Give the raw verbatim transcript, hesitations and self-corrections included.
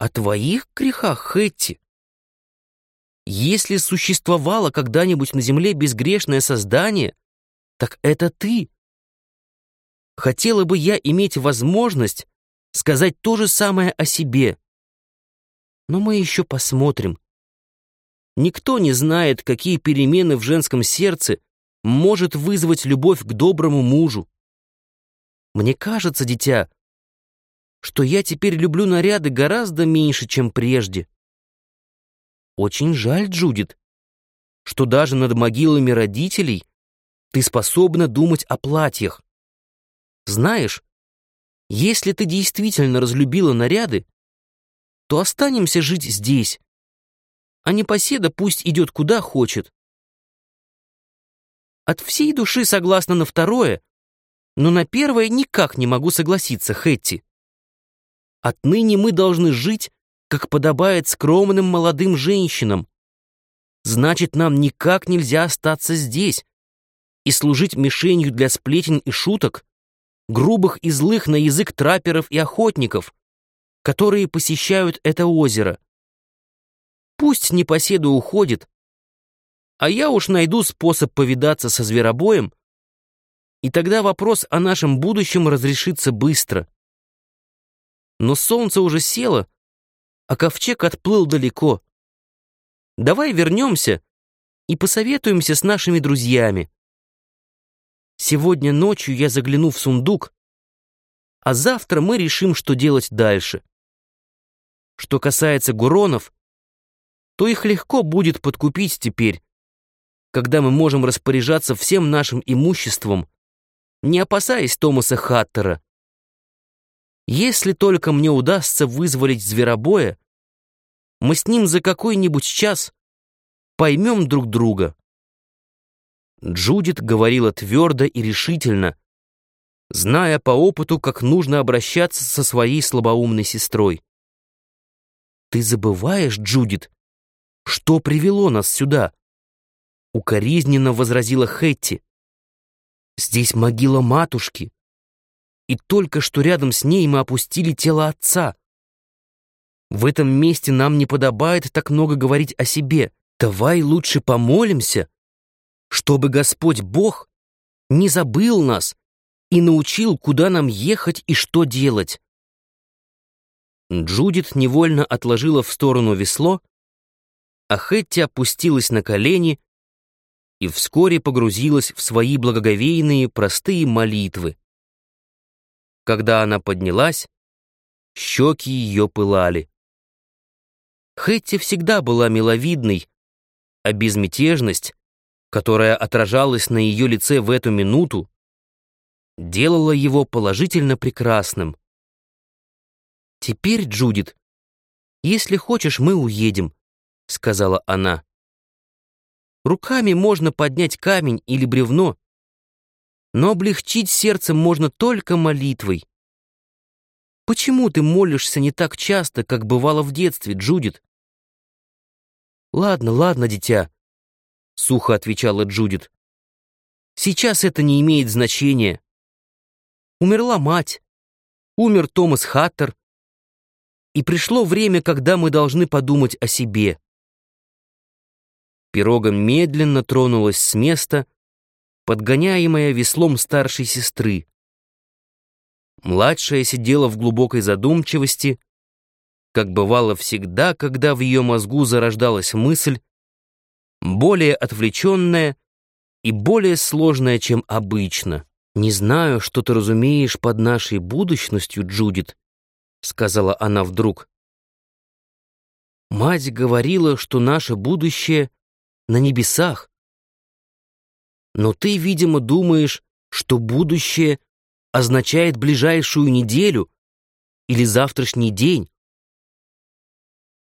о твоих грехах, Хэтти? Если существовало когда-нибудь на земле безгрешное создание, так это ты. Хотела бы я иметь возможность сказать то же самое о себе. Но мы еще посмотрим. Никто не знает, какие перемены в женском сердце может вызвать любовь к доброму мужу. Мне кажется, дитя, что я теперь люблю наряды гораздо меньше, чем прежде. Очень жаль, Джудит, что даже над могилами родителей ты способна думать о платьях. Знаешь, если ты действительно разлюбила наряды, то останемся жить здесь, а непоседа пусть идет куда хочет. От всей души согласна на второе, но на первое никак не могу согласиться, Хэтти. Отныне мы должны жить, как подобает скромным молодым женщинам. Значит, нам никак нельзя остаться здесь и служить мишенью для сплетен и шуток, грубых и злых на язык трапперов и охотников, которые посещают это озеро. Пусть непоседа уходит, а я уж найду способ повидаться со зверобоем, и тогда вопрос о нашем будущем разрешится быстро. Но солнце уже село, а ковчег отплыл далеко. Давай вернемся и посоветуемся с нашими друзьями. Сегодня ночью я загляну в сундук, а завтра мы решим, что делать дальше. Что касается гуронов, то их легко будет подкупить теперь, когда мы можем распоряжаться всем нашим имуществом, не опасаясь Томаса Хаттера. Если только мне удастся вызволить зверобоя, мы с ним за какой-нибудь час поймем друг друга. Джудит говорила твердо и решительно, зная по опыту, как нужно обращаться со своей слабоумной сестрой. «Ты забываешь, Джудит, что привело нас сюда?» — укоризненно возразила Хэтти. «Здесь могила матушки, и только что рядом с ней мы опустили тело отца. В этом месте нам не подобает так много говорить о себе. Давай лучше помолимся, чтобы Господь Бог не забыл нас и научил, куда нам ехать и что делать». Джудит невольно отложила в сторону весло, а Хэтти опустилась на колени и вскоре погрузилась в свои благоговейные простые молитвы. Когда она поднялась, щеки ее пылали. Хэтти всегда была миловидной, а безмятежность, которая отражалась на ее лице в эту минуту, делала его положительно прекрасным. «Теперь, Джудит, если хочешь, мы уедем», — сказала она. «Руками можно поднять камень или бревно, но облегчить сердце можно только молитвой. Почему ты молишься не так часто, как бывало в детстве, Джудит?» «Ладно, ладно, дитя», — сухо отвечала Джудит. «Сейчас это не имеет значения. Умерла мать, умер Томас Хаттер, и пришло время, когда мы должны подумать о себе». Пирога медленно тронулась с места, подгоняемая веслом старшей сестры. Младшая сидела в глубокой задумчивости, как бывало всегда, когда в ее мозгу зарождалась мысль, более отвлеченная и более сложная, чем обычно. «Не знаю, что ты разумеешь под нашей будущностью, Джудит», — сказала она вдруг. «Мать говорила, что наше будущее на небесах. Но ты, видимо, думаешь, что будущее означает ближайшую неделю или завтрашний день.